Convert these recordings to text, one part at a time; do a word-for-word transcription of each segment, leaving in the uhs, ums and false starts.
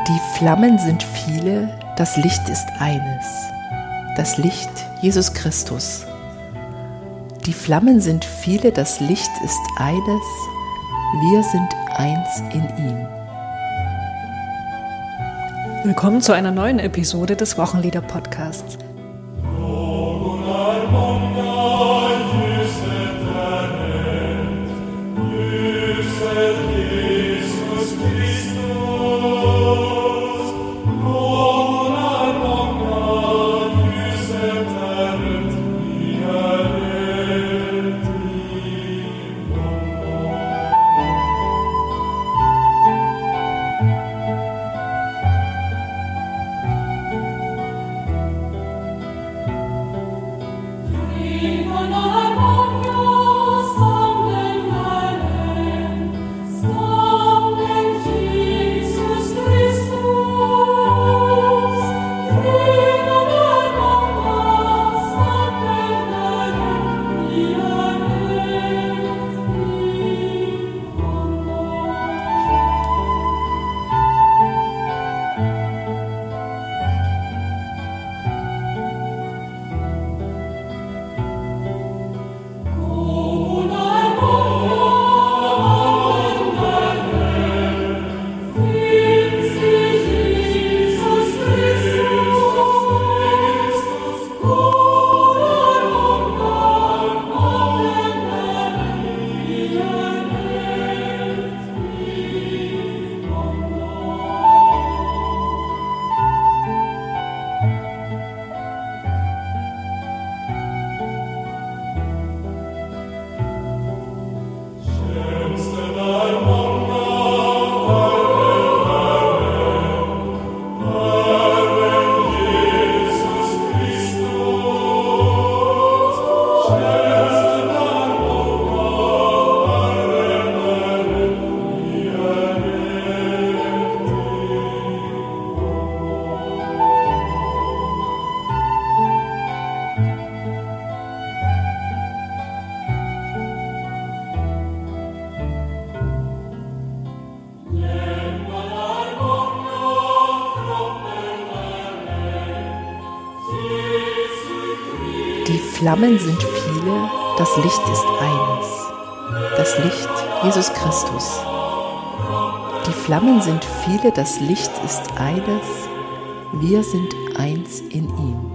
Die Flammen sind viele, das Licht ist eines. Das Licht, Jesus Christus. Die Flammen sind viele, das Licht ist eines. Wir sind eins in ihm. Willkommen zu einer neuen Episode des Wochenlieder-Podcasts. Die Flammen sind viele, das Licht ist eines. Das Licht, Jesus Christus. Die Flammen sind viele, das Licht ist eines. Wir sind eins in ihm.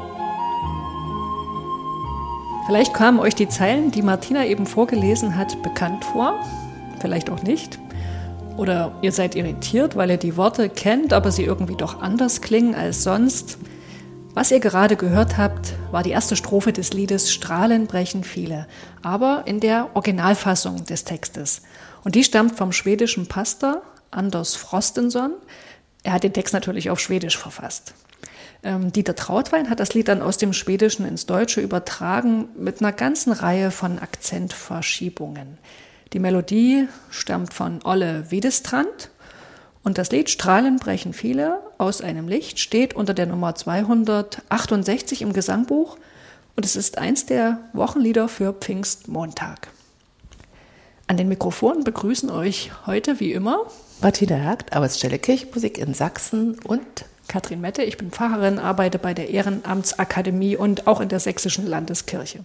Vielleicht kamen euch die Zeilen, die Martina eben vorgelesen hat, bekannt vor. Vielleicht auch nicht. Oder ihr seid irritiert, weil ihr die Worte kennt, aber sie irgendwie doch anders klingen als sonst. Was ihr gerade gehört habt, war die erste Strophe des Liedes Strahlen brechen viele, aber in der Originalfassung des Textes. Und die stammt vom schwedischen Pastor Anders Frostenson. Er hat den Text natürlich auf Schwedisch verfasst. Ähm, Dieter Trautwein hat das Lied dann aus dem Schwedischen ins Deutsche übertragen mit einer ganzen Reihe von Akzentverschiebungen. Die Melodie stammt von Olle Wedestrand. Und das Lied Strahlen brechen viele aus einem Licht steht unter der Nummer zweihundertachtundsechzig im Gesangbuch und es ist eins der Wochenlieder für Pfingstmontag. An den Mikrofonen begrüßen euch heute wie immer Martina Hergt, Arbeitsstelle Kirchenmusik in Sachsen und Katrin Mette. Ich bin Pfarrerin, arbeite bei der Ehrenamtsakademie und auch in der Sächsischen Landeskirche.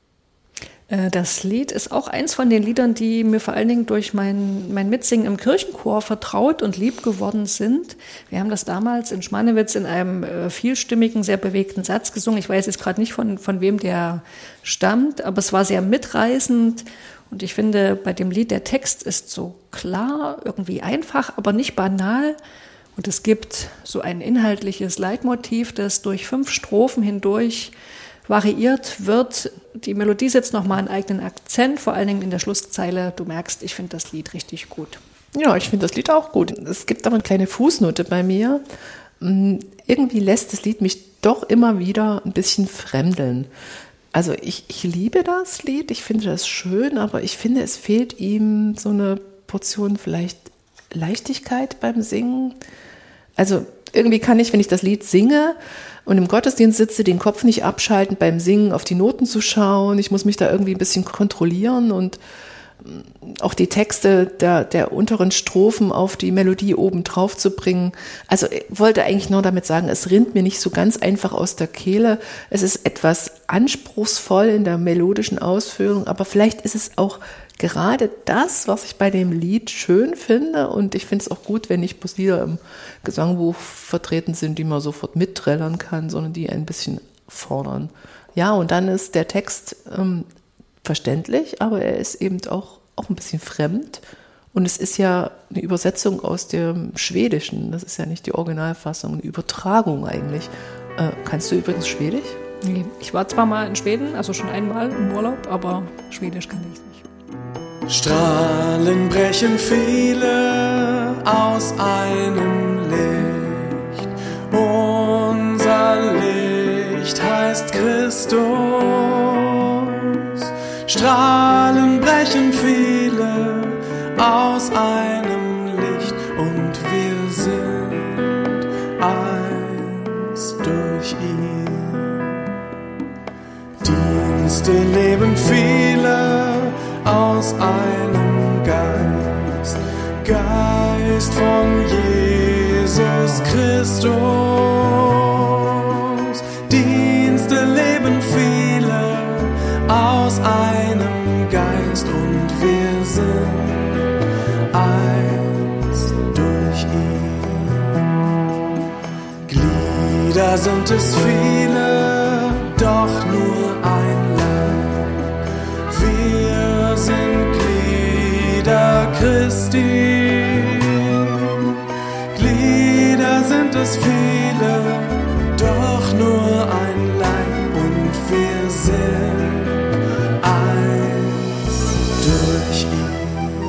Das Lied ist auch eins von den Liedern, die mir vor allen Dingen durch mein, mein Mitsingen im Kirchenchor vertraut und lieb geworden sind. Wir haben das damals in Schmanewitz in einem äh, vielstimmigen, sehr bewegten Satz gesungen. Ich weiß jetzt gerade nicht, von, von wem der stammt, aber es war sehr mitreißend. Und ich finde, bei dem Lied, der Text ist so klar, irgendwie einfach, aber nicht banal. Und es gibt so ein inhaltliches Leitmotiv, das durch fünf Strophen hindurch variiert wird. Die Melodie setzt nochmal einen eigenen Akzent, vor allen Dingen in der Schlusszeile. Du merkst, ich finde das Lied richtig gut. Ja, ich finde das Lied auch gut. Es gibt aber eine kleine Fußnote bei mir. Irgendwie lässt das Lied mich doch immer wieder ein bisschen fremdeln. Also ich, ich liebe das Lied, ich finde das schön, aber ich finde, es fehlt ihm so eine Portion vielleicht Leichtigkeit beim Singen. Also irgendwie kann ich, wenn ich das Lied singe und im Gottesdienst sitze, den Kopf nicht abschalten, beim Singen auf die Noten zu schauen. Ich muss mich da irgendwie ein bisschen kontrollieren und auch die Texte der, der unteren Strophen auf die Melodie oben drauf zu bringen. Also ich wollte eigentlich nur damit sagen, es rinnt mir nicht so ganz einfach aus der Kehle. Es ist etwas anspruchsvoll in der melodischen Ausführung, aber vielleicht ist es auch gerade das, was ich bei dem Lied schön finde. Und ich finde es auch gut, wenn nicht bloß Lieder im Gesangbuch vertreten sind, die man sofort mitträllern kann, sondern die ein bisschen fordern. Ja, und dann ist der Text ähm, verständlich, aber er ist eben auch, auch ein bisschen fremd. Und es ist ja eine Übersetzung aus dem Schwedischen. Das ist ja nicht die Originalfassung, eine Übertragung eigentlich. Äh, kannst du übrigens Schwedisch? Nee, ich war zwar mal in Schweden, also schon einmal im Urlaub, aber Schwedisch kann ich nicht. Strahlen brechen viele aus einem Licht. Unser Licht heißt Christus. Strahlen brechen viele aus einem Licht und wir sind eins durch ihn. Dienste leben viele aus einem Geist, Geist von Jesus Christus. Dienste leben viele aus einem Geist und wir sind eins durch ihn. Glieder sind es viele, doch nur ein Leib. Wir sind Glieder Christi. Glieder sind es viele, doch nur ein Leib und wir sind eins durch ihn.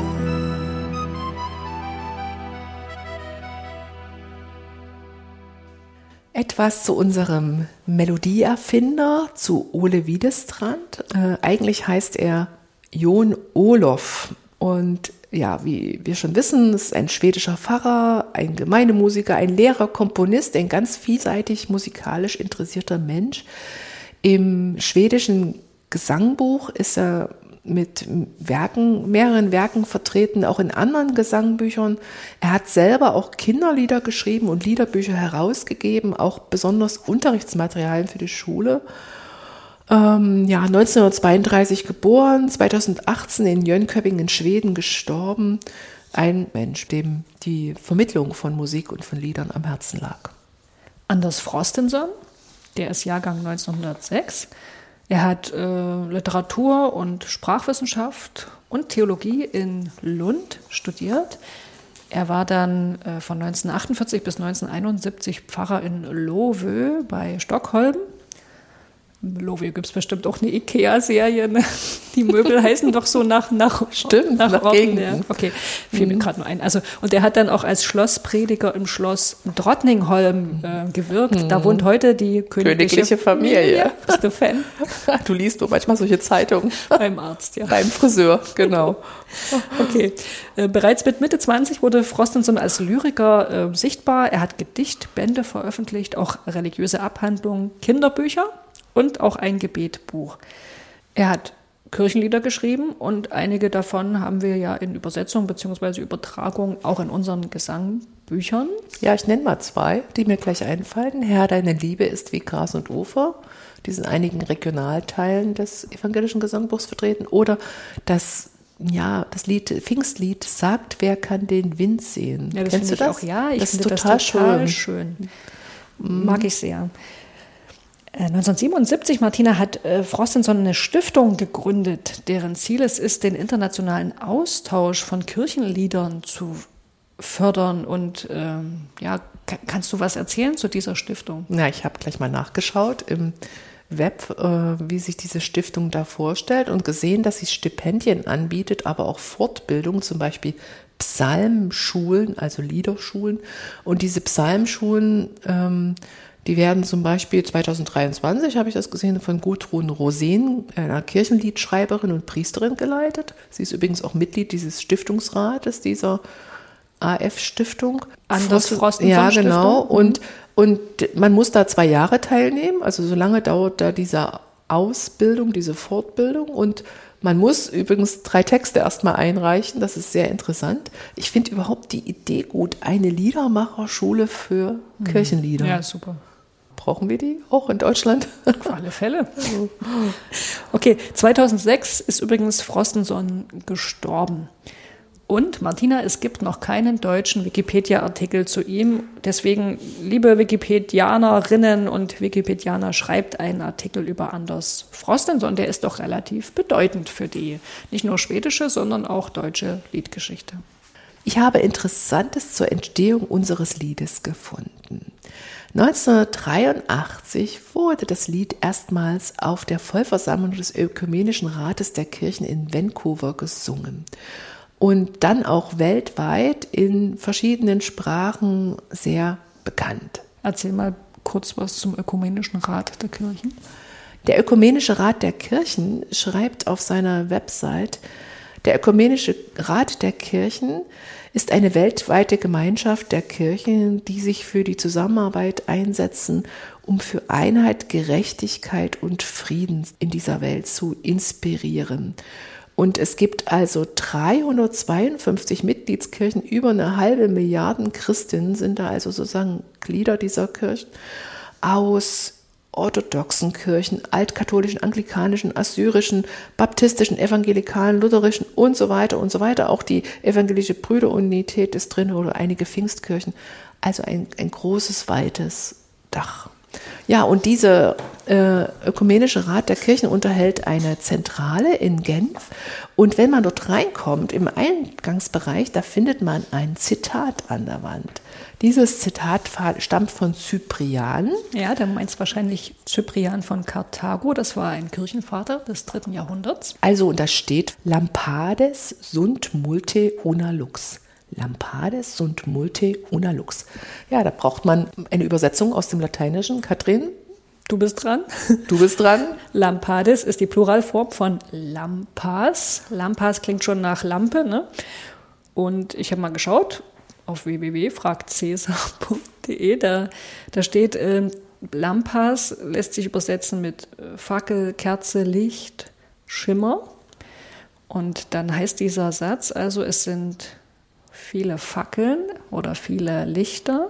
Etwas zu unserem Melodieerfinder, zu Ole Wiedestrand. Äh, eigentlich heißt er Jon Olof und ja, wie wir schon wissen, ist ein schwedischer Pfarrer, ein Gemeindemusiker, ein Lehrer, Komponist, ein ganz vielseitig musikalisch interessierter Mensch. Im schwedischen Gesangbuch ist er mit Werken, mehreren Werken vertreten, auch in anderen Gesangbüchern. Er hat selber auch Kinderlieder geschrieben und Liederbücher herausgegeben, auch besonders Unterrichtsmaterialien für die Schule. Ähm, ja, neunzehnhundertzweiunddreißig geboren, zweitausendachtzehn in Jönköping in Schweden gestorben. Ein Mensch, dem die Vermittlung von Musik und von Liedern am Herzen lag. Anders Frostenson, der ist Jahrgang neunzehnhundertsechs. Er hat äh, Literatur und Sprachwissenschaft und Theologie in Lund studiert. Er war dann äh, von neunzehnhundertachtundvierzig bis neunzehnhunderteinundsiebzig Pfarrer in Lovö bei Stockholm. In Lovö gibt es bestimmt auch eine Ikea-Serie. Ne? Die Möbel heißen doch so nach nach Stimmt, nach, nach Orten. Ja. Okay, fiel mhm. mir gerade nur ein. Also, und er hat dann auch als Schlossprediger im Schloss Drottningholm äh, gewirkt. Mhm. Da wohnt heute die königliche, königliche Familie. Ja, bist du Fan? Du liest doch manchmal solche Zeitungen. Beim Arzt, ja. Beim Friseur, genau. Okay. Äh, bereits mit Mitte zwanzig wurde Frostenson als Lyriker äh, sichtbar. Er hat Gedichtbände veröffentlicht, auch religiöse Abhandlungen, Kinderbücher und auch ein Gebetbuch. Er hat Kirchenlieder geschrieben und einige davon haben wir ja in Übersetzung bzw. Übertragung auch in unseren Gesangbüchern. Ja, ich nenne mal zwei, die mir gleich einfallen. Herr, deine Liebe ist wie Gras und Ufer. Die sind in einigen Regionalteilen des evangelischen Gesangbuchs vertreten. Oder das, ja, das Lied, Pfingstlied, sagt, wer kann den Wind sehen? Ja, das Kennst du ich das? Auch, ja, ich das finde ist total das total schön. schön. Mag ich sehr. neunzehnhundertsiebenundsiebzig, Martina, hat äh, Frostenson eine Stiftung gegründet, deren Ziel es ist, den internationalen Austausch von Kirchenliedern zu fördern. Und ähm, ja, k- kannst du was erzählen zu dieser Stiftung? Ja, ich habe gleich mal nachgeschaut im Web, äh, wie sich diese Stiftung da vorstellt und gesehen, dass sie Stipendien anbietet, aber auch Fortbildung, zum Beispiel Psalmschulen, also Liederschulen. Und diese Psalmschulen, ähm, die werden zum Beispiel zweitausenddreiundzwanzig, habe ich das gesehen, von Gudrun Rosen, einer Kirchenliedschreiberin und Priesterin geleitet. Sie ist übrigens auch Mitglied dieses Stiftungsrates, dieser A F-Stiftung. Anders Frostenson Ja, genau. Stiftung. Und, und man muss da zwei Jahre teilnehmen. Also so lange dauert da dieser Ausbildung, diese Fortbildung. Und man muss übrigens drei Texte erstmal einreichen. Das ist sehr interessant. Ich finde überhaupt die Idee gut. Eine Liedermacherschule für mhm. Kirchenlieder. Ja, super. Brauchen wir die auch in Deutschland? Auf alle Fälle. Okay, zweitausendsechs ist übrigens Frostenson gestorben. Und Martina, es gibt noch keinen deutschen Wikipedia-Artikel zu ihm. Deswegen, liebe Wikipedianerinnen und Wikipedianer, schreibt einen Artikel über Anders Frostenson. Der ist doch relativ bedeutend für die nicht nur schwedische, sondern auch deutsche Liedgeschichte. Ich habe Interessantes zur Entstehung unseres Liedes gefunden. neunzehnhundertdreiundachtzig wurde das Lied erstmals auf der Vollversammlung des Ökumenischen Rates der Kirchen in Vancouver gesungen. Und dann auch weltweit in verschiedenen Sprachen sehr bekannt. Erzähl mal kurz was zum Ökumenischen Rat der Kirchen. Der Ökumenische Rat der Kirchen schreibt auf seiner Website, der Ökumenische Rat der Kirchen ist eine weltweite Gemeinschaft der Kirchen, die sich für die Zusammenarbeit einsetzen, um für Einheit, Gerechtigkeit und Frieden in dieser Welt zu inspirieren. Und es gibt also dreihundertzweiundfünfzig Mitgliedskirchen, über eine halbe Milliarde Christinnen sind da also sozusagen Glieder dieser Kirchen, aus orthodoxen Kirchen, altkatholischen, anglikanischen, assyrischen, baptistischen, evangelikalen, lutherischen und so weiter und so weiter. Auch die evangelische Brüderunität ist drin oder einige Pfingstkirchen. Also ein, ein großes, weites Dach. Ja, und dieser äh, Ökumenische Rat der Kirchen unterhält eine Zentrale in Genf. Und wenn man dort reinkommt, im Eingangsbereich, da findet man ein Zitat an der Wand. Dieses Zitat stammt von Cyprian. Ja, der meint wahrscheinlich Cyprian von Karthago. Das war ein Kirchenvater des dritten Jahrhunderts. Also, und da steht, Lampades sunt multe una lux. Lampades sunt multe una lux. Ja, da braucht man eine Übersetzung aus dem Lateinischen. Katrin? Du bist dran. Du bist dran. Lampades ist die Pluralform von Lampas. Lampas klingt schon nach Lampe, ne? Und ich habe mal geschaut auf w w w punkt fragt caesar punkt de. Da, da steht, äh, Lampas lässt sich übersetzen mit Fackel, Kerze, Licht, Schimmer. Und dann heißt dieser Satz, also es sind viele Fackeln oder viele Lichter.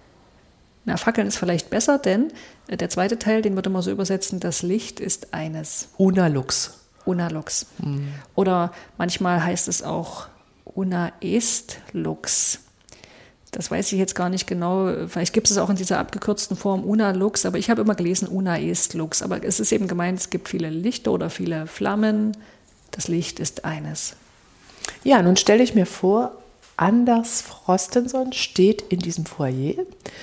Na, Fackeln ist vielleicht besser, denn der zweite Teil, den würde man so übersetzen, das Licht ist eines. Una lux. Una lux. Mhm. Oder manchmal heißt es auch una est lux. Das weiß ich jetzt gar nicht genau. Vielleicht gibt es auch in dieser abgekürzten Form una lux, aber ich habe immer gelesen una est lux. Aber es ist eben gemeint, es gibt viele Lichter oder viele Flammen. Das Licht ist eines. Ja, nun stelle ich mir vor, Anders Frostenson steht in diesem Foyer.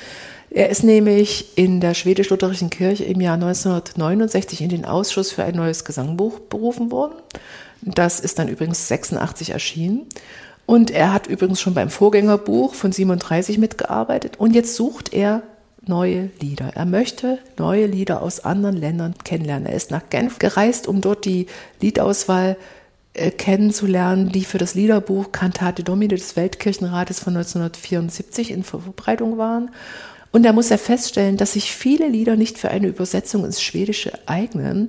Er ist nämlich in der schwedisch-lutherischen Kirche im Jahr neunzehnhundertneunundsechzig in den Ausschuss für ein neues Gesangbuch berufen worden. Das ist dann übrigens sechsundachtzig erschienen. Und er hat übrigens schon beim Vorgängerbuch von siebenunddreißig mitgearbeitet. Und jetzt sucht er neue Lieder. Er möchte neue Lieder aus anderen Ländern kennenlernen. Er ist nach Genf gereist, um dort die Liedauswahl äh, kennenzulernen, die für das Liederbuch Cantate Domini des Weltkirchenrates von neunzehnhundertvierundsiebzig in Vorbereitung waren. Und da muss er feststellen, dass sich viele Lieder nicht für eine Übersetzung ins Schwedische eignen,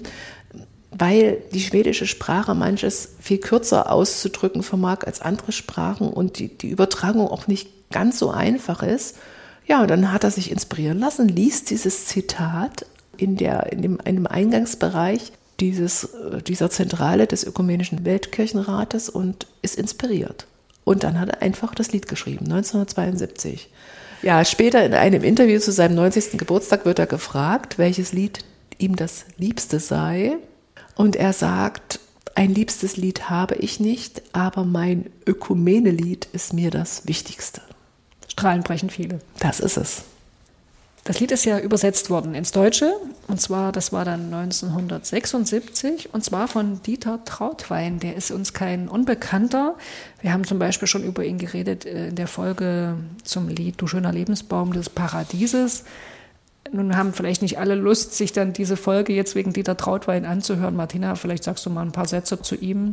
weil die schwedische Sprache manches viel kürzer auszudrücken vermag als andere Sprachen und die, die Übertragung auch nicht ganz so einfach ist. Ja, und dann hat er sich inspirieren lassen, liest dieses Zitat in, der, in, dem, in dem Eingangsbereich dieses, dieser Zentrale des Ökumenischen Weltkirchenrates und ist inspiriert. Und dann hat er einfach das Lied geschrieben, neunzehnhundertzweiundsiebzig. Ja, später in einem Interview zu seinem neunzigsten Geburtstag wird er gefragt, welches Lied ihm das Liebste sei. Und er sagt, ein liebstes Lied habe ich nicht, aber mein Ökumene-Lied ist mir das Wichtigste. Strahlen brechen viele. Das ist es. Das Lied ist ja übersetzt worden ins Deutsche. Und zwar, das war dann neunzehnhundertsechsundsiebzig. Und zwar von Dieter Trautwein. Der ist uns kein Unbekannter. Wir haben zum Beispiel schon über ihn geredet in der Folge zum Lied Du schöner Lebensbaum des Paradieses. Nun haben vielleicht nicht alle Lust, sich dann diese Folge jetzt wegen Dieter Trautwein anzuhören. Martina, vielleicht sagst du mal ein paar Sätze zu ihm.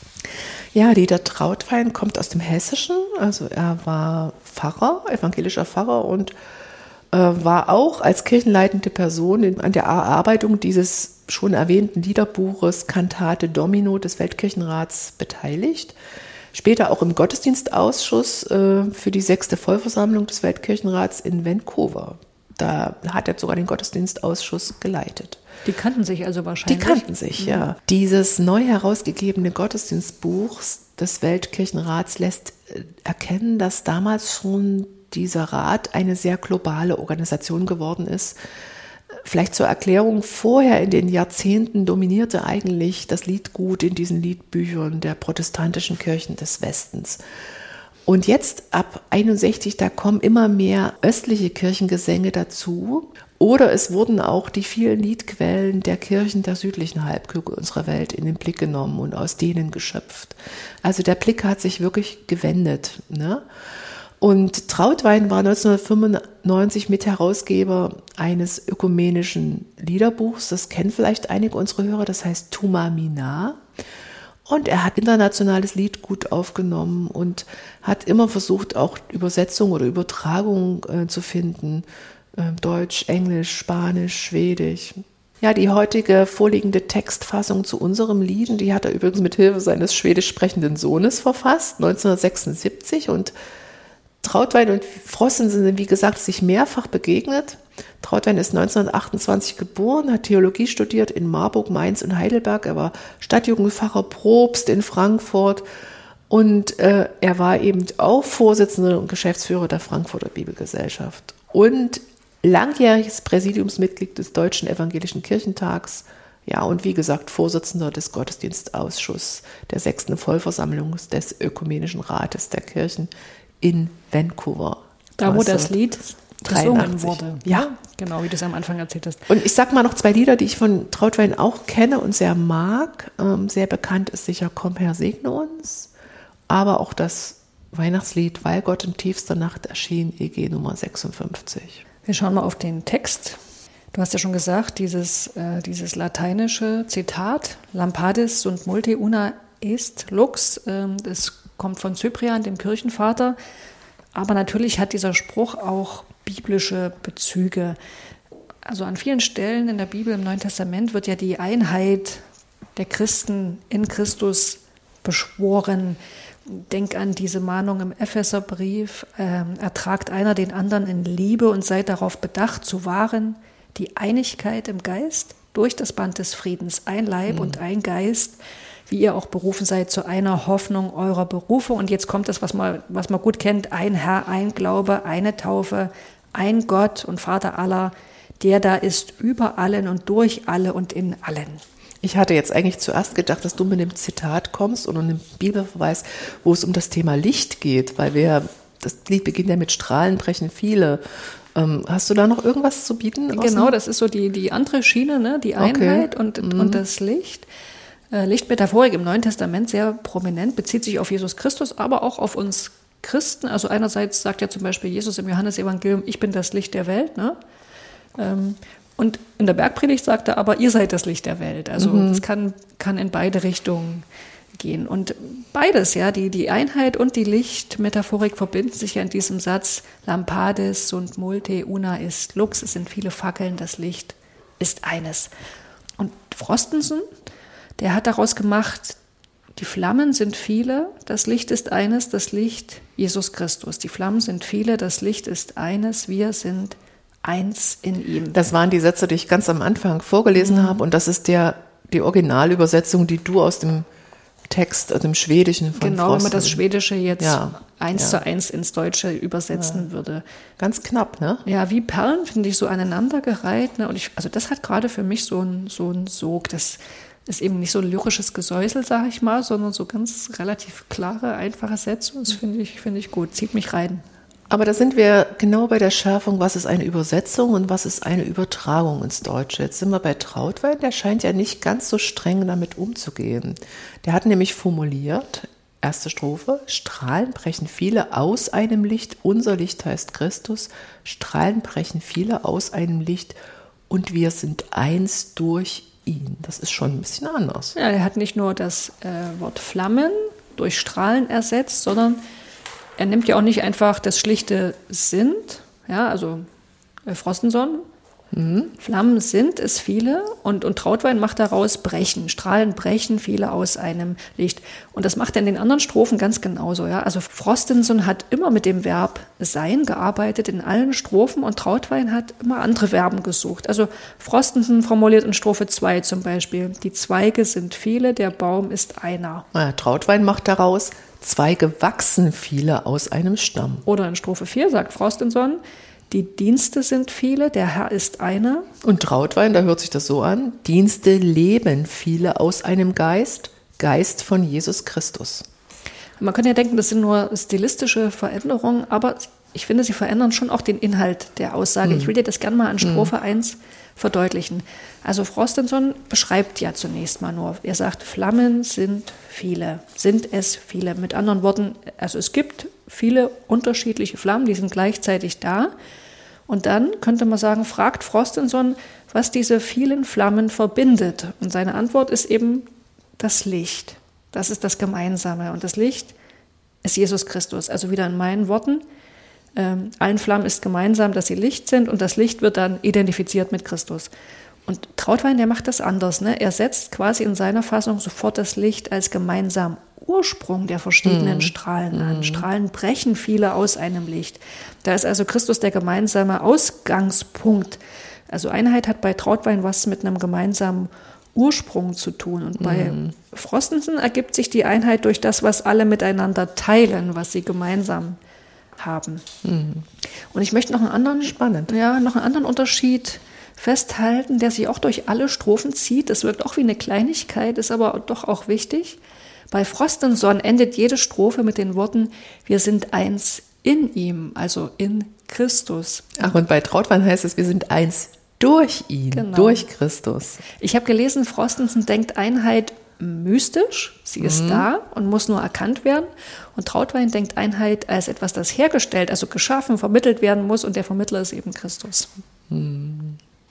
Ja, Dieter Trautwein kommt aus dem Hessischen. Also er war Pfarrer, evangelischer Pfarrer und äh, war auch als kirchenleitende Person in, an der Erarbeitung dieses schon erwähnten Liederbuches Cantate Domino des Weltkirchenrats beteiligt. Später auch im Gottesdienstausschuss äh, für die sechste Vollversammlung des Weltkirchenrats in Vancouver. Da hat er sogar den Gottesdienstausschuss geleitet. Die kannten sich also wahrscheinlich. Die kannten sich, mhm. ja. Dieses neu herausgegebene Gottesdienstbuch des Weltkirchenrats lässt erkennen, dass damals schon dieser Rat eine sehr globale Organisation geworden ist. Vielleicht zur Erklärung, vorher in den Jahrzehnten dominierte eigentlich das Liedgut in diesen Liedbüchern der protestantischen Kirchen des Westens. Und jetzt ab einundsechzig, da kommen immer mehr östliche Kirchengesänge dazu. Oder es wurden auch die vielen Liedquellen der Kirchen der südlichen Halbkugel unserer Welt in den Blick genommen und aus denen geschöpft. Also der Blick hat sich wirklich gewendet, ne? Und Trautwein war neunzehnhundertfünfundneunzig Mitherausgeber eines ökumenischen Liederbuchs. Das kennen vielleicht einige unserer Hörer, das heißt Tuma Mina. Und er hat internationales Liedgut aufgenommen und hat immer versucht, auch Übersetzung oder Übertragung äh, zu finden. Äh, Deutsch, Englisch, Spanisch, Schwedisch. Ja, die heutige vorliegende Textfassung zu unserem Lied, die hat er übrigens mit Hilfe seines schwedisch sprechenden Sohnes verfasst, neunzehnhundertsechsundsiebzig. Und Trautwein und Frosten sind, wie gesagt, sich mehrfach begegnet. Trautwein ist neunzehnhundertachtundzwanzig geboren, hat Theologie studiert in Marburg, Mainz und Heidelberg. Er war Stadtjugendpfarrer, Propst in Frankfurt und äh, er war eben auch Vorsitzender und Geschäftsführer der Frankfurter Bibelgesellschaft und langjähriges Präsidiumsmitglied des Deutschen Evangelischen Kirchentags. Ja, und wie gesagt, Vorsitzender des Gottesdienstausschusses der sechsten Vollversammlung des Ökumenischen Rates der Kirchen in Vancouver. Da, wo das Lied gesungen wurde. Ja. Genau, wie du es am Anfang erzählt hast. Und ich sag mal noch zwei Lieder, die ich von Trautwein auch kenne und sehr mag. Ähm, sehr bekannt ist sicher Komm Herr, segne uns. Aber auch das Weihnachtslied Weil Gott in tiefster Nacht erschien, E G Nummer sechsundfünfzig. Wir schauen mal auf den Text. Du hast ja schon gesagt, dieses, äh, dieses lateinische Zitat, Lampadis sunt multe una est lux, äh, das kommt von Cyprian, dem Kirchenvater. Aber natürlich hat dieser Spruch auch biblische Bezüge. Also an vielen Stellen in der Bibel im Neuen Testament wird ja die Einheit der Christen in Christus beschworen. Denk an diese Mahnung im Epheserbrief, äh, ertragt einer den anderen in Liebe und seid darauf bedacht zu wahren, die Einigkeit im Geist durch das Band des Friedens, ein Leib mhm. und ein Geist, wie ihr auch berufen seid zu einer Hoffnung eurer Berufung. Und jetzt kommt das, was man, was man gut kennt, ein Herr, ein Glaube, eine Taufe, ein Gott und Vater aller, der da ist über allen und durch alle und in allen. Ich hatte jetzt eigentlich zuerst gedacht, dass du mit dem Zitat kommst und einem Bibelverweis, wo es um das Thema Licht geht, weil wir, das Lied beginnt ja mit Strahlen brechen viele. Ähm, hast du da noch irgendwas zu bieten? Genau, das ist so die, die andere Schiene, ne? Die Einheit okay. und, mhm. und das Licht. Lichtmetaphorik im Neuen Testament sehr prominent, bezieht sich auf Jesus Christus, aber auch auf uns Christen. Also einerseits sagt ja zum Beispiel Jesus im Johannesevangelium, ich bin das Licht der Welt. Ne? Und in der Bergpredigt sagt er aber, ihr seid das Licht der Welt. Also mhm. das kann, kann in beide Richtungen gehen. Und beides, ja, die, die Einheit und die Lichtmetaphorik verbinden sich ja in diesem Satz, Lampadis sunt multe una est lux, es sind viele Fackeln, das Licht ist eines. Und Frostenson, der hat daraus gemacht, die Flammen sind viele, das Licht ist eines, das Licht Jesus Christus. Die Flammen sind viele, das Licht ist eines, wir sind eins in ihm. Das waren die Sätze, die ich ganz am Anfang vorgelesen mhm. habe und das ist der, die Originalübersetzung, die du aus dem Text, aus dem Schwedischen von Genau, Frosten. wenn man das Schwedische jetzt ja, eins ja. zu eins ins Deutsche übersetzen ja. würde. Ganz knapp, ne? Ja, wie Perlen, finde ich, so aneinandergereiht. Ne? Und ich, also das hat gerade für mich so einen so einen Sog, das ist eben nicht so ein lyrisches Gesäusel, sage ich mal, sondern so ganz relativ klare, einfache Sätze. Das finde ich, finde ich gut, zieht mich rein. Aber da sind wir genau bei der Schärfung, was ist eine Übersetzung und was ist eine Übertragung ins Deutsche. Jetzt sind wir bei Trautwein, der scheint ja nicht ganz so streng damit umzugehen. Der hat nämlich formuliert, erste Strophe, Strahlen brechen viele aus einem Licht, unser Licht heißt Christus, Strahlen brechen viele aus einem Licht und wir sind eins durch ihn. Das ist schon ein bisschen anders. Ja, er hat nicht nur das äh, Wort Flammen durch Strahlen ersetzt, sondern er nimmt ja auch nicht einfach das schlichte Sind, ja, also äh, Frostenson. Mhm. Flammen sind es viele und, und Trautwein macht daraus brechen, Strahlen brechen viele aus einem Licht. Und das macht er in den anderen Strophen ganz genauso. Ja? Also Frostenson hat immer mit dem Verb sein gearbeitet in allen Strophen und Trautwein hat immer andere Verben gesucht. Also Frostenson formuliert in Strophe zwei zum Beispiel, die Zweige sind viele, der Baum ist einer. Ja, Trautwein macht daraus, Zweige wachsen viele aus einem Stamm. Oder in Strophe vier sagt Frostenson, die Dienste sind viele, der Herr ist einer. Und Trautwein, da hört sich das so an, Dienste leben viele aus einem Geist, Geist von Jesus Christus. Man könnte ja denken, das sind nur stilistische Veränderungen, aber ich finde, sie verändern schon auch den Inhalt der Aussage. Mhm. Ich will dir das gerne mal an Strophe mhm. eins verdeutlichen. Also Frostenson beschreibt ja zunächst mal nur, er sagt, Flammen sind viele, sind es viele. Mit anderen Worten, also es gibt viele unterschiedliche Flammen, die sind gleichzeitig da. Und dann könnte man sagen, fragt Frostenson, was diese vielen Flammen verbindet. Und seine Antwort ist eben das Licht. Das ist das Gemeinsame. Und das Licht ist Jesus Christus. Also wieder in meinen Worten, ähm, allen Flammen ist gemeinsam, dass sie Licht sind und das Licht wird dann identifiziert mit Christus. Und Trautwein, der macht das anders. Ne? Er setzt quasi in seiner Fassung sofort das Licht als gemeinsam Ursprung der verschiedenen mm. Strahlen an. Mm. Strahlen brechen viele aus einem Licht. Da ist also Christus der gemeinsame Ausgangspunkt. Also Einheit hat bei Trautwein was mit einem gemeinsamen Ursprung zu tun. Und bei mm. Frostenson ergibt sich die Einheit durch das, was alle miteinander teilen, was sie gemeinsam haben. Mm. Und ich möchte noch einen anderen, Spannend. Ja, noch einen anderen Unterschied festhalten, der sich auch durch alle Strophen zieht. Das wirkt auch wie eine Kleinigkeit, ist aber doch auch wichtig. Bei Frostenson endet jede Strophe mit den Worten, wir sind eins in ihm, also in Christus. Ach, und bei Trautwein heißt es, wir sind eins durch ihn, genau. durch Christus. Ich habe gelesen, Frostenson denkt Einheit mystisch, sie ist mhm. da und muss nur erkannt werden. Und Trautwein denkt Einheit als etwas, das hergestellt, also geschaffen, vermittelt werden muss und der Vermittler ist eben Christus. Mhm.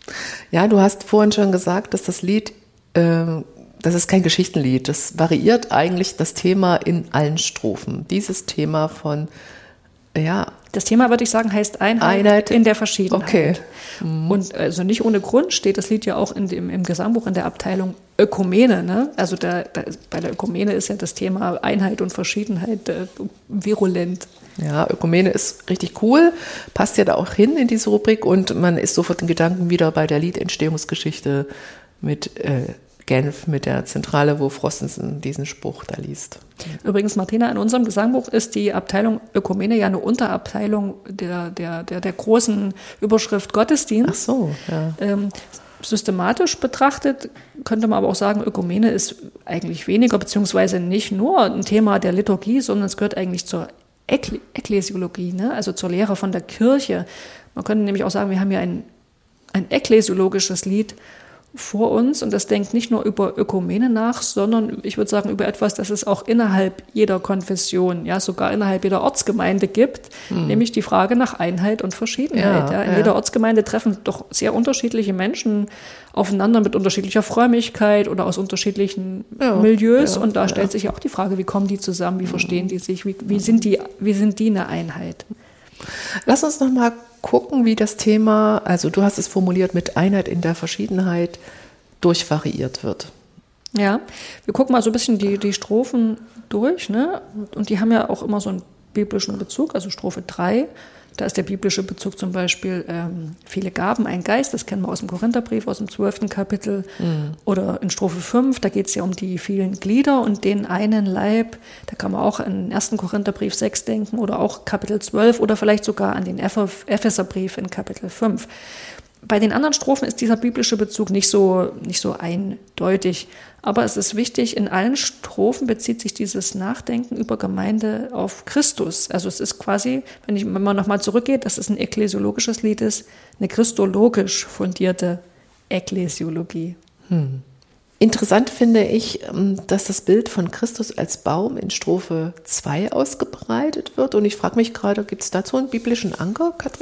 Ja, du hast vorhin schon gesagt, dass das Lied, äh, das ist kein Geschichtenlied, das variiert eigentlich das Thema in allen Strophen. Dieses Thema von, ja. Das Thema, würde ich sagen, heißt Einheit, Einheit in der Verschiedenheit. Okay. Mhm. Und also nicht ohne Grund steht das Lied ja auch in dem, im Gesangbuch in der Abteilung Ökumene. Ne? Also da, da, bei der Ökumene ist ja das Thema Einheit und Verschiedenheit äh, virulent. Ja, Ökumene ist richtig cool, passt ja da auch hin in diese Rubrik und man ist sofort in Gedanken wieder bei der Liedentstehungsgeschichte mit äh, Genf, mit der Zentrale, wo Frostenson diesen Spruch da liest. Übrigens, Martina, in unserem Gesangbuch ist die Abteilung Ökumene ja eine Unterabteilung der, der, der, der großen Überschrift Gottesdienst. Ach so, ja. Ähm, Systematisch betrachtet könnte man aber auch sagen, Ökumene ist eigentlich weniger, beziehungsweise nicht nur ein Thema der Liturgie, sondern es gehört eigentlich zur Ekle- Ekklesiologie, ne? Also zur Lehre von der Kirche. Man könnte nämlich auch sagen, wir haben ja ein, ein ekklesiologisches Lied vor uns und das denkt nicht nur über Ökumene nach, sondern ich würde sagen über etwas, das es auch innerhalb jeder Konfession, ja sogar innerhalb jeder Ortsgemeinde gibt, mhm. nämlich die Frage nach Einheit und Verschiedenheit. Ja, ja. In ja. jeder Ortsgemeinde treffen doch sehr unterschiedliche Menschen aufeinander mit unterschiedlicher Frömmigkeit oder aus unterschiedlichen ja, Milieus ja, und da ja. stellt sich auch die Frage, wie kommen die zusammen, wie verstehen die sich, wie, wie, sind die, wie sind die eine Einheit? Lass uns noch mal gucken, wie das Thema, also du hast es formuliert, mit Einheit in der Verschiedenheit durchvariiert wird. Ja, wir gucken mal so ein bisschen die, die Strophen durch, ne? Und die haben ja auch immer so einen biblischen Bezug, also Strophe drei, da ist der biblische Bezug zum Beispiel ähm, viele Gaben, ein Geist, das kennen wir aus dem Korintherbrief, aus dem zwölften Kapitel. Mhm. Oder in Strophe fünf, da geht es ja um die vielen Glieder und den einen Leib. Da kann man auch an den ersten Korintherbrief sechs denken oder auch Kapitel zwölf oder vielleicht sogar an den Epheserbrief in Kapitel fünf. Bei den anderen Strophen ist dieser biblische Bezug nicht so, nicht so eindeutig. Aber es ist wichtig, in allen Strophen bezieht sich dieses Nachdenken über Gemeinde auf Christus. Also es ist quasi, wenn, ich, wenn man nochmal zurückgeht, dass es ein ekklesiologisches Lied ist, eine christologisch fundierte Ekklesiologie. Hm. Interessant finde ich, dass das Bild von Christus als Baum in Strophe zwei ausgebreitet wird. Und ich frage mich gerade, gibt es dazu einen biblischen Anker, Katrin?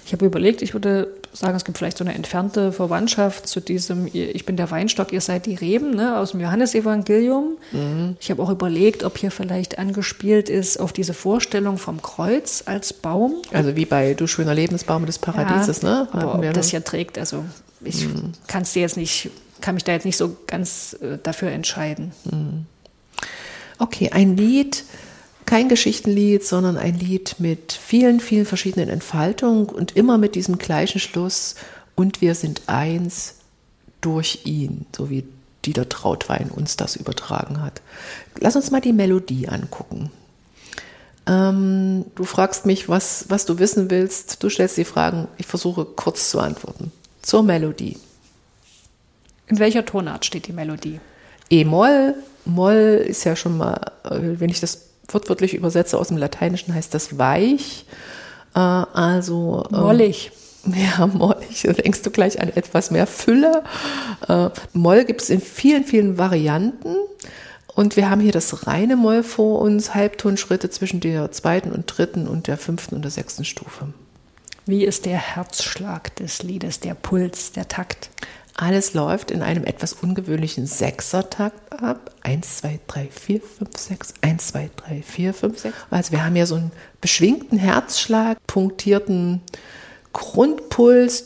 Ich habe überlegt, ich würde sagen, es gibt vielleicht so eine entfernte Verwandtschaft zu diesem, ich bin der Weinstock, ihr seid die Reben, ne, aus dem Johannesevangelium. Mhm. Ich habe auch überlegt, ob hier vielleicht angespielt ist auf diese Vorstellung vom Kreuz als Baum. Also wie bei Du schöner Lebensbaum des Paradieses, ja, ne? Aber ob das ja trägt, also ich mhm. kann es dir jetzt nicht, kann mich da jetzt nicht so ganz äh, dafür entscheiden. Mhm. Okay, ein Lied, kein Geschichtenlied, sondern ein Lied mit vielen, vielen verschiedenen Entfaltungen und immer mit diesem gleichen Schluss: Und wir sind eins durch ihn, so wie Dieter Trautwein uns das übertragen hat. Lass uns mal die Melodie angucken. Ähm, du fragst mich, was, was du wissen willst. Du stellst die Fragen, ich versuche kurz zu antworten. Zur Melodie. In welcher Tonart steht die Melodie? E-Moll. Moll ist ja schon mal, wenn ich das wortwörtlich übersetze aus dem Lateinischen, heißt das weich. Äh, also mollig. Ähm, ja, mollig. Da denkst du gleich an etwas mehr Fülle. Äh, Moll gibt es in vielen, vielen Varianten. Und wir haben hier das reine Moll vor uns, Halbtonschritte zwischen der zweiten und dritten und der fünften und der sechsten Stufe. Wie ist der Herzschlag des Liedes, der Puls, der Takt? Alles läuft in einem etwas ungewöhnlichen Sechsertakt ab. Eins, zwei, drei, vier, fünf, sechs. Eins, zwei, drei, vier, fünf, sechs. Also wir haben ja so einen beschwingten Herzschlag, punktierten Grundpuls.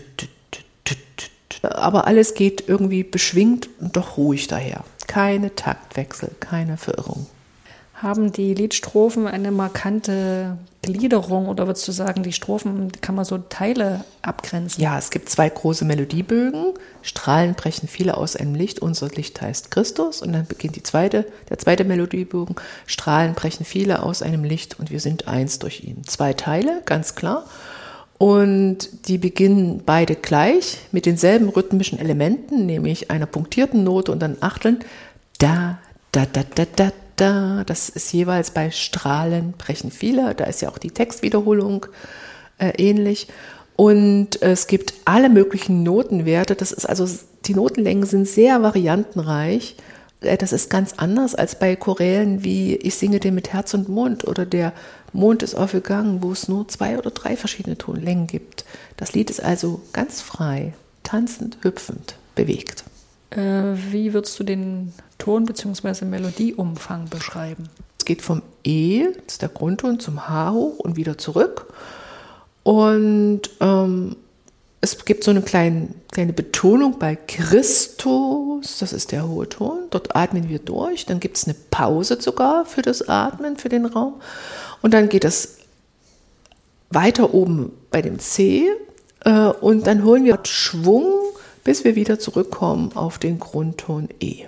Aber alles geht irgendwie beschwingt und doch ruhig daher. Keine Taktwechsel, keine Verirrung. Haben die Liedstrophen eine markante Gliederung oder würdest du sagen, die Strophen kann man so Teile abgrenzen? Ja, es gibt zwei große Melodiebögen. Strahlen brechen viele aus einem Licht, unser Licht heißt Christus. Und dann beginnt die zweite, der zweite Melodiebogen. Strahlen brechen viele aus einem Licht und wir sind eins durch ihn. Zwei Teile, ganz klar. Und die beginnen beide gleich mit denselben rhythmischen Elementen, nämlich einer punktierten Note und dann Achteln. Da, da, da, da, da. Da, das ist jeweils bei Strahlen brechen viele, da ist ja auch die Textwiederholung äh, ähnlich. Und äh, es gibt alle möglichen Notenwerte, das ist also, die Notenlängen sind sehr variantenreich. Äh, das ist ganz anders als bei Chorälen wie Ich singe dir mit Herz und Mund oder Der Mond ist aufgegangen, wo es nur zwei oder drei verschiedene Tonlängen gibt. Das Lied ist also ganz frei, tanzend, hüpfend, bewegt. Wie würdest du den Ton- bzw. Melodieumfang beschreiben? Es geht vom E, das ist der Grundton, zum H hoch und wieder zurück. Und ähm, es gibt so eine kleine, kleine Betonung bei Christus, das ist der hohe Ton. Dort atmen wir durch. Dann gibt es eine Pause sogar für das Atmen, für den Raum. Und dann geht es weiter oben bei dem C äh, und dann holen wir Schwung, bis wir wieder zurückkommen auf den Grundton E.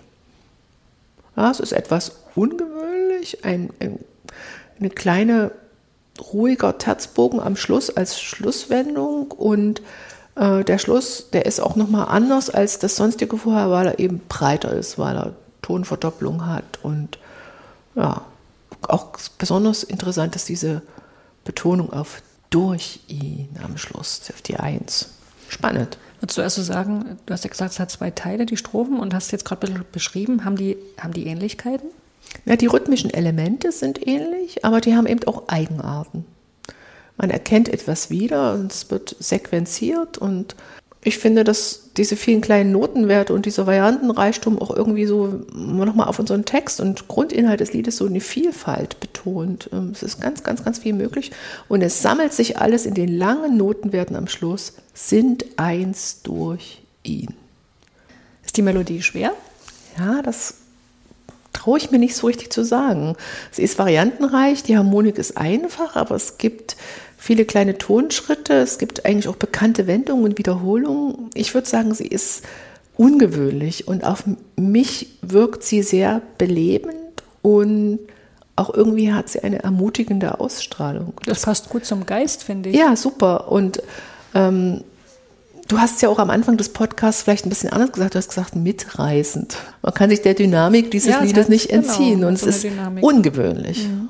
Ja, es ist etwas ungewöhnlich, ein, ein, eine kleine, ruhiger Terzbogen am Schluss als Schlusswendung und äh, der Schluss, der ist auch nochmal anders als das sonstige vorher, weil er eben breiter ist, weil er Tonverdopplung hat und ja, auch besonders interessant ist diese Betonung auf durch ihn am Schluss, auf die Eins. Spannend. Würdest du also sagen, du hast ja gesagt, es hat zwei Teile, die Strophen, und hast jetzt gerade beschrieben, haben die, haben die Ähnlichkeiten? Ja, die rhythmischen Elemente sind ähnlich, aber die haben eben auch Eigenarten. Man erkennt etwas wieder und es wird sequenziert und ich finde, dass diese vielen kleinen Notenwerte und dieser Variantenreichtum auch irgendwie so nochmal auf unseren Text und Grundinhalt des Liedes so eine Vielfalt betont. Es ist ganz, ganz, ganz viel möglich und es sammelt sich alles in den langen Notenwerten am Schluss, sind eins durch ihn. Ist die Melodie schwer? Ja, das traue ich mir nicht so richtig zu sagen. Sie ist variantenreich, die Harmonik ist einfach, aber es gibt viele kleine Tonschritte, es gibt eigentlich auch bekannte Wendungen und Wiederholungen. Ich würde sagen, sie ist ungewöhnlich und auf mich wirkt sie sehr belebend und auch irgendwie hat sie eine ermutigende Ausstrahlung. Das passt gut zum Geist, finde ich. Ja, super. Und ähm, du hast ja auch am Anfang des Podcasts vielleicht ein bisschen anders gesagt, du hast gesagt, mitreißend. Man kann sich der Dynamik dieses ja, Liedes heißt, nicht entziehen genau, und so es ist Dynamik. Ungewöhnlich. Ja.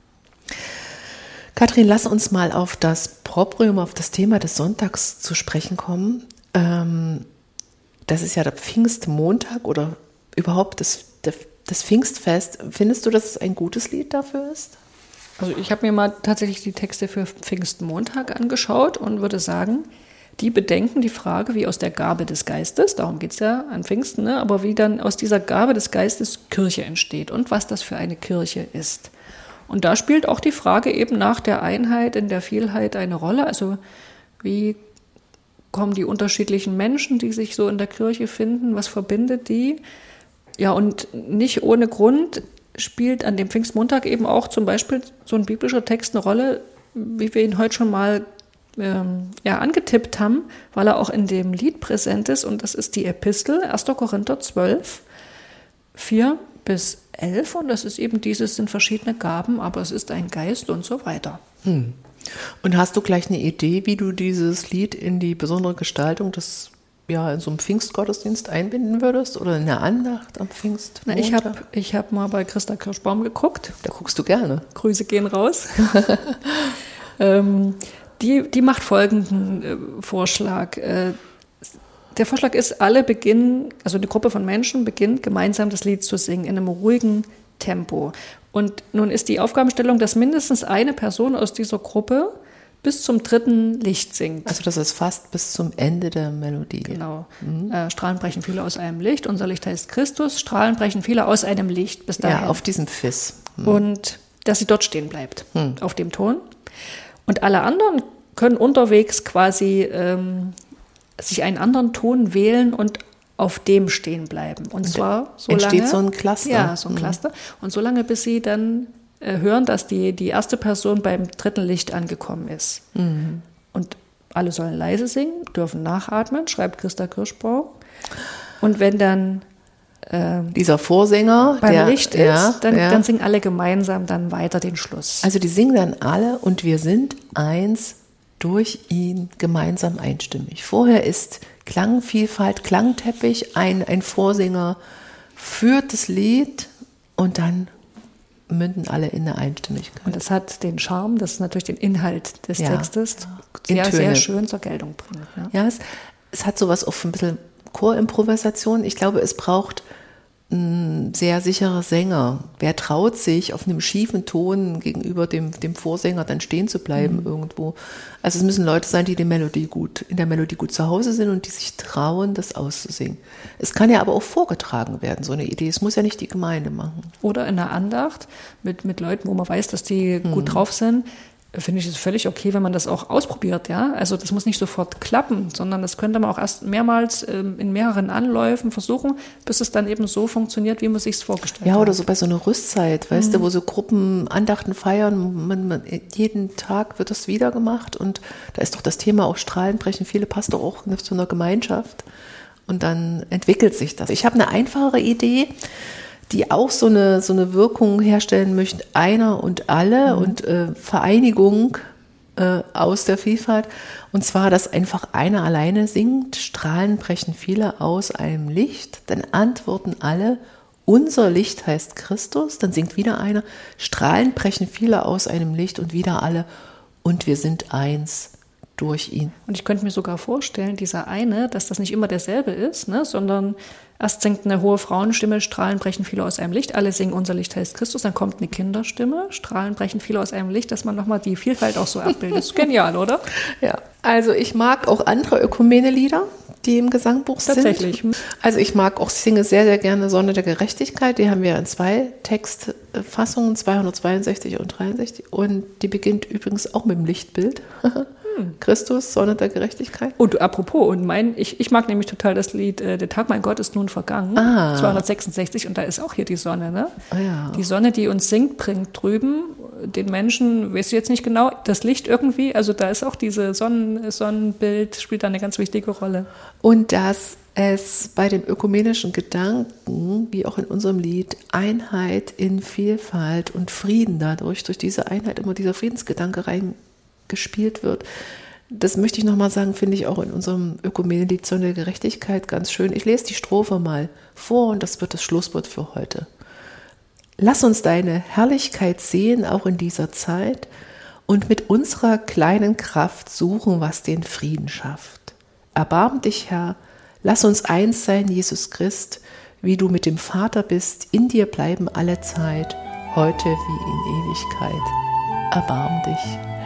Katrin, lass uns mal auf das Proprium, auf das Thema des Sonntags zu sprechen kommen. Ähm, das ist ja der Pfingstmontag oder überhaupt das, das Pfingstfest. Findest du, dass es ein gutes Lied dafür ist? Also ich habe mir mal tatsächlich die Texte für Pfingstmontag angeschaut und würde sagen, die bedenken die Frage, wie aus der Gabe des Geistes, darum geht es ja an Pfingsten, ne, aber wie dann aus dieser Gabe des Geistes Kirche entsteht und was das für eine Kirche ist. Und da spielt auch die Frage eben nach der Einheit in der Vielheit eine Rolle. Also wie kommen die unterschiedlichen Menschen, die sich so in der Kirche finden, was verbindet die? Ja, und nicht ohne Grund spielt an dem Pfingstmontag eben auch zum Beispiel so ein biblischer Text eine Rolle, wie wir ihn heute schon mal ähm, ja, angetippt haben, weil er auch in dem Lied präsent ist. Und das ist die Epistel, erster Korinther zwölf, vier bis elf. Und das ist eben dieses, sind verschiedene Gaben, aber es ist ein Geist und so weiter. Hm. Und hast du gleich eine Idee, wie du dieses Lied in die besondere Gestaltung des, ja, in so einem Pfingstgottesdienst einbinden würdest oder in der Andacht am Pfingstmontag? Na, ich habe ich hab mal bei Christa Kirschbaum geguckt. Da guckst du gerne. Grüße gehen raus. ähm, die, die macht folgenden äh, Vorschlag. Äh, der Vorschlag ist, alle beginnen, also eine Gruppe von Menschen beginnt gemeinsam das Lied zu singen in einem ruhigen Tempo. Und nun ist die Aufgabenstellung, dass mindestens eine Person aus dieser Gruppe bis zum dritten Licht singt. Also das ist fast bis zum Ende der Melodie. Genau. Mhm. Äh, Strahlen brechen viele aus einem Licht. Unser Licht heißt Christus. Strahlen brechen viele aus einem Licht. Bis dahin. Ja, auf diesem Fiss. Mhm. Und dass sie dort stehen bleibt, mhm. auf dem Ton. Und alle anderen können unterwegs quasi ähm, sich einen anderen Ton wählen und auf dem stehen bleiben. Und, und zwar so entsteht lange, so ein Cluster. Ja, so ein mhm. Cluster. Und so lange, bis sie dann äh, hören, dass die, die erste Person beim dritten Licht angekommen ist. Mhm. Und alle sollen leise singen, dürfen nachatmen, schreibt Christa Kirschbaum. Und wenn dann äh, dieser Vorsänger beim der, Licht ja, ist, dann, ja. dann singen alle gemeinsam dann weiter den Schluss. Also die singen dann alle und wir sind eins durch ihn gemeinsam einstimmig. Vorher ist Klangvielfalt, Klangteppich, ein, ein Vorsänger führt das Lied und dann münden alle in der Einstimmigkeit. Und das hat den Charme, dass es natürlich den Inhalt des ja. Textes sehr, sehr schön zur Geltung bringt. Ja, ja es, es hat sowas auch ein bisschen Chorimprovisation. Ich glaube, es braucht ein sehr sicherer Sänger. Wer traut sich, auf einem schiefen Ton gegenüber dem, dem Vorsänger dann stehen zu bleiben mhm. irgendwo? Also es müssen Leute sein, die die Melodie gut, in der Melodie gut zu Hause sind und die sich trauen, das auszusingen. Es kann ja aber auch vorgetragen werden, so eine Idee. Es muss ja nicht die Gemeinde machen. Oder in der Andacht mit, mit Leuten, wo man weiß, dass die mhm. gut drauf sind. Finde ich es völlig okay, wenn man das auch ausprobiert, ja. Also das muss nicht sofort klappen, sondern das könnte man auch erst mehrmals ähm, in mehreren Anläufen versuchen, bis es dann eben so funktioniert, wie man sich es vorgestellt hat. Ja, oder so bei so einer Rüstzeit, weißt mhm. du, wo so Gruppen Andachten feiern, man, man, jeden Tag wird das wieder gemacht und da ist doch das Thema auch Strahlen brechen. Viele passt doch auch zu einer Gemeinschaft und dann entwickelt sich das. Ich habe eine einfachere Idee, die auch so eine, so eine Wirkung herstellen möchte, einer und alle mhm. und äh, Vereinigung äh, aus der Vielfalt. Und zwar, dass einfach einer alleine singt, Strahlen brechen viele aus einem Licht, dann antworten alle, unser Licht heißt Christus, dann singt wieder einer, Strahlen brechen viele aus einem Licht und wieder alle, und wir sind eins durch ihn. Und ich könnte mir sogar vorstellen, dieser eine, dass das nicht immer derselbe ist, ne, sondern erst singt eine hohe Frauenstimme, Strahlen brechen viele aus einem Licht, alle singen unser Licht heißt Christus, dann kommt eine Kinderstimme, Strahlen brechen viele aus einem Licht, dass man nochmal die Vielfalt auch so abbildet. Das ist genial, oder? Ja, also ich mag auch andere Ökumene-Lieder, die im Gesangbuch sind. Tatsächlich. Also ich mag auch, singe sehr, sehr gerne Sonne der Gerechtigkeit, die haben wir in zwei Textfassungen, zweihundertzweiundsechzig und dreiundsechzig und die beginnt übrigens auch mit dem Lichtbild. Christus, Sonne der Gerechtigkeit. Und apropos, und mein, ich, ich mag nämlich total das Lied äh, Der Tag mein Gott ist nun vergangen, ah. zweihundertsechsundsechzig, und da ist auch hier die Sonne, ne? Ah, ja. Die Sonne, die uns singt, bringt drüben den Menschen, weißt du jetzt nicht genau, das Licht irgendwie, also da ist auch diese Sonnen, Sonnenbild, spielt da eine ganz wichtige Rolle. Und dass es bei dem ökumenischen Gedanken, wie auch in unserem Lied, Einheit in Vielfalt und Frieden dadurch, durch diese Einheit immer dieser Friedensgedanke rein gespielt wird. Das möchte ich nochmal sagen, finde ich auch in unserem Ökumene-Lied Sonne der Gerechtigkeit ganz schön. Ich lese die Strophe mal vor und das wird das Schlusswort für heute. Lass uns deine Herrlichkeit sehen, auch in dieser Zeit, und mit unserer kleinen Kraft suchen, was den Frieden schafft. Erbarm dich, Herr, lass uns eins sein, Jesus Christ, wie du mit dem Vater bist, in dir bleiben alle Zeit, heute wie in Ewigkeit. erbarm dich.